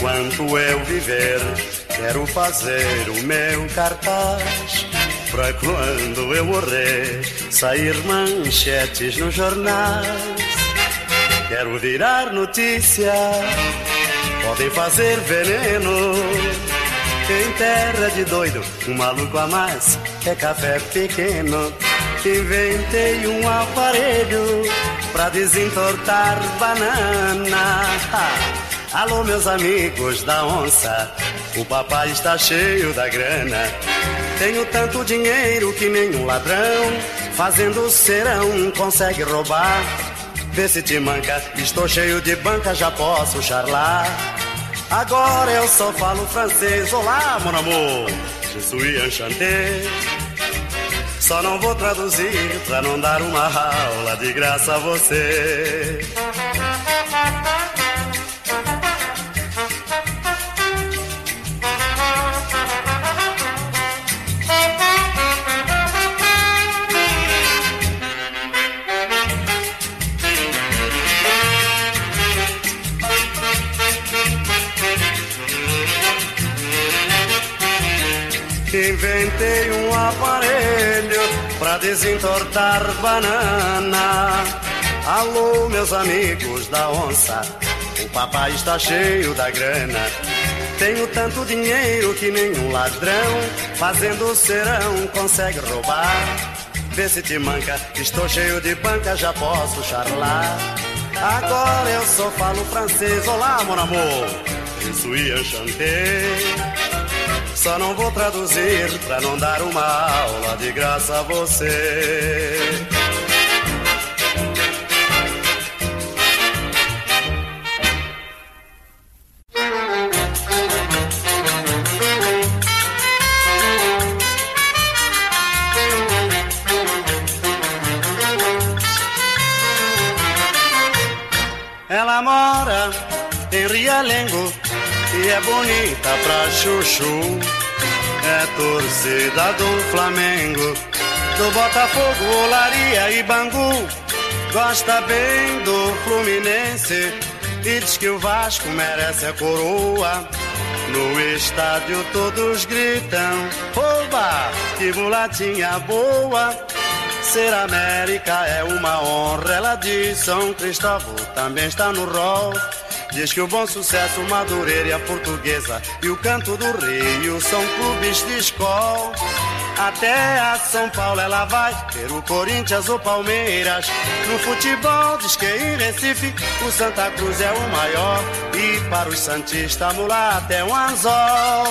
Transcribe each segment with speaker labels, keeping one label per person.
Speaker 1: enquanto eu viver, quero fazer o meu cartaz. Pra quando eu morrer, sair manchetes nos jornais. Quero virar notícia, podem fazer veneno. Em terra de doido, um maluco a mais, é café pequeno. Inventei um aparelho pra desentortar banana. Alô, meus amigos da onça, o papai está cheio da grana. Tenho tanto dinheiro que nenhum ladrão fazendo serão consegue roubar. Vê se te manca, estou cheio de banca, já posso charlar. Agora eu só falo francês. Olá, mon amour, je suis enchanté. Só não vou traduzir pra não dar uma aula de graça a você. Inventei um aparelho pra desentortar banana. Alô, meus amigos da onça, o papai está cheio da grana. Tenho tanto dinheiro que nenhum ladrão fazendo serão consegue roubar. Vê se te manca, estou cheio de banca, já posso charlar. Agora eu só falo francês. Olá, mon amour, je suis enchanté. Só não vou traduzir pra não dar uma aula de graça a você. Ela mora em Realengo e é bonita pra chuchu. É torcida do Flamengo, do Botafogo, Olaria e Bangu. Gosta bem do Fluminense e diz que o Vasco merece a coroa. No estádio todos gritam: oba, que mulatinha boa. Ser América é uma honra, ela diz. São Cristóvão também está no rol. Diz que o Bom Sucesso, Madureira e a Portuguesa e o Canto do Rio são clubes de escola. Até a São Paulo ela vai ver o Corinthians ou Palmeiras. No futebol diz que em Recife o Santa Cruz é o maior. E para os santistas mulata é um anzol.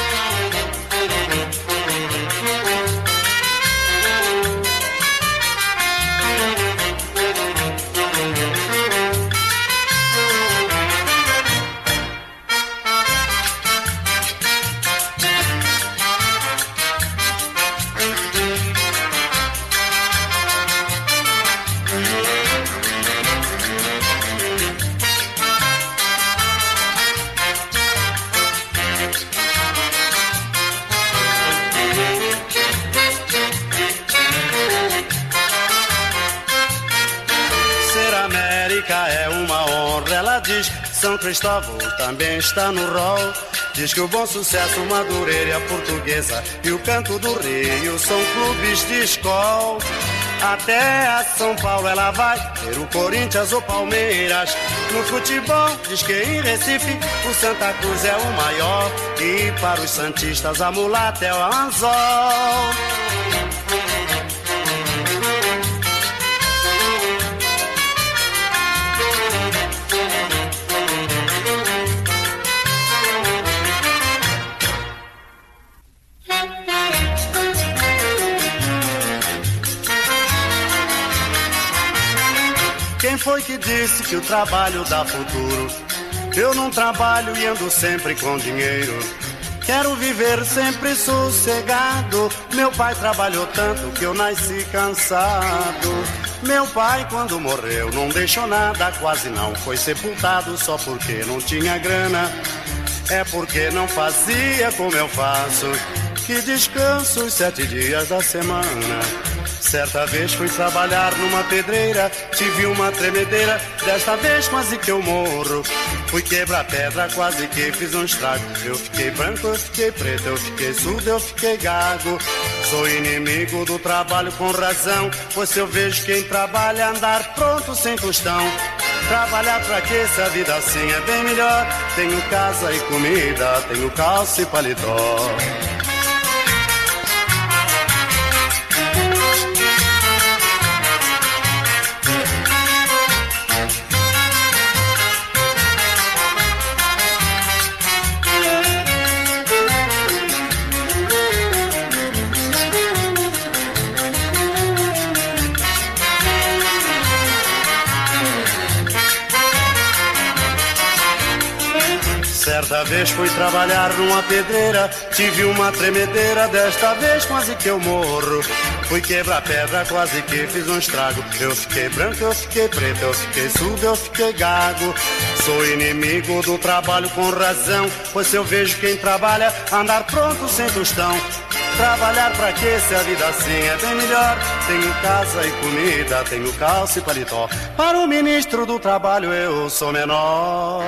Speaker 1: É uma honra, ela diz. São Cristóvão também está no rol. Diz que o Bom Sucesso, Madureira e a Portuguesa e o Canto do Rio são clubes de escola. Até a São Paulo ela vai ver o Corinthians ou Palmeiras. No futebol diz que em Recife o Santa Cruz é o maior. E para os santistas a mulata é o anzol. Quem foi que disse que o trabalho dá futuro? Eu não trabalho e ando sempre com dinheiro. Quero viver sempre sossegado. Meu pai trabalhou tanto que eu nasci cansado. Meu pai quando morreu não deixou nada, quase não foi sepultado só porque não tinha grana. É porque não fazia como eu faço, que descanso os 7 dias da semana. Certa vez fui trabalhar numa pedreira, tive uma tremedeira, desta vez quase que eu morro. Fui quebrar pedra, quase que fiz um estrago. Eu fiquei branco, eu fiquei preto, eu fiquei surdo, eu fiquei gago. Sou inimigo do trabalho com razão, pois se eu vejo quem trabalha andar pronto sem tostão. Trabalhar pra quê se a vida assim é bem melhor? Tenho casa e comida, tenho calça e paletó. Certa vez fui trabalhar numa pedreira, tive uma tremedeira, desta vez quase que eu morro. Fui quebrar pedra, quase que fiz um estrago. Eu fiquei branco, eu fiquei preto, eu fiquei surdo, eu fiquei gago. Sou inimigo do trabalho com razão, pois se eu vejo quem trabalha andar pronto sem tostão. Trabalhar pra quê se a vida assim é bem melhor? Tenho casa e comida, tenho calça e paletó. Para o ministro do trabalho eu sou menor.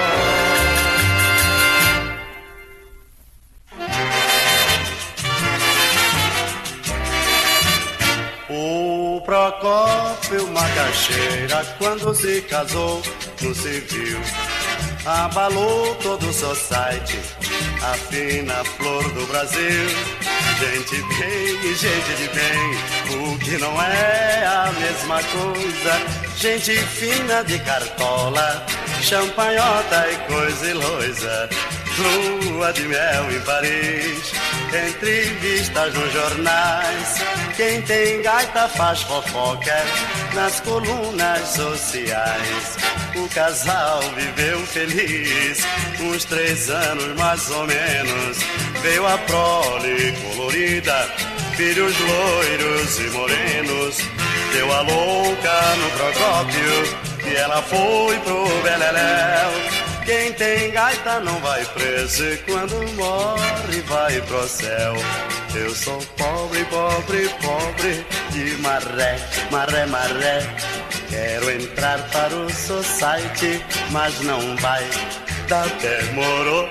Speaker 1: O Procópio Macaxeira, quando se casou no civil, abalou todo o society, a fina flor do Brasil. Gente bem e gente de bem, o que não é a mesma coisa. Gente fina de cartola, champanhota e coisa iloisa. Lua de mel em Paris, entrevistas nos jornais. Quem tem gaita faz fofoca nas colunas sociais. O casal viveu feliz, uns 3 anos mais ou menos. Veio a prole colorida, filhos loiros e morenos. Deu a louca no Procópio e ela foi pro Beleléu. Quem tem gaita não vai preso e quando morre vai pro céu. Eu sou pobre, pobre, pobre de maré, maré, maré. Quero entrar para o society, mas não vai, demorou.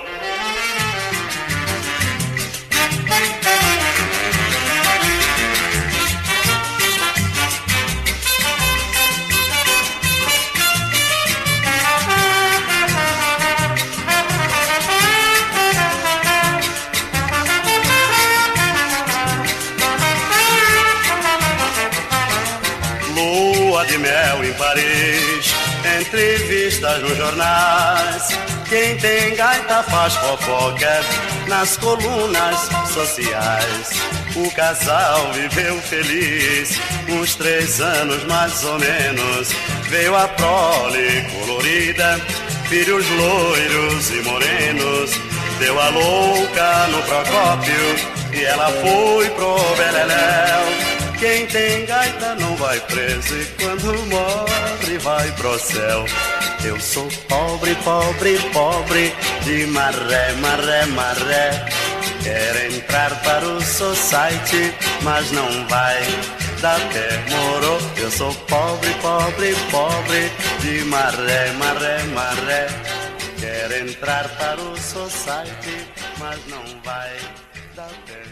Speaker 1: Lua de mel em Paris, entrevistas nos jornais. Quem tem gaita faz fofoca nas colunas sociais. O casal viveu feliz, uns 3 anos mais ou menos. Veio a prole colorida, filhos loiros e morenos. Deu a louca no Procópio e ela foi pro Beleléu. Quem tem gaita não vai preso e quando morre vai pro céu. Eu sou pobre, pobre, pobre de maré, maré, maré. Quero entrar para o society, mas não vai, demorou. Eu sou pobre, pobre, pobre de maré, maré, maré. Quero entrar para o society, mas não vai, demorou.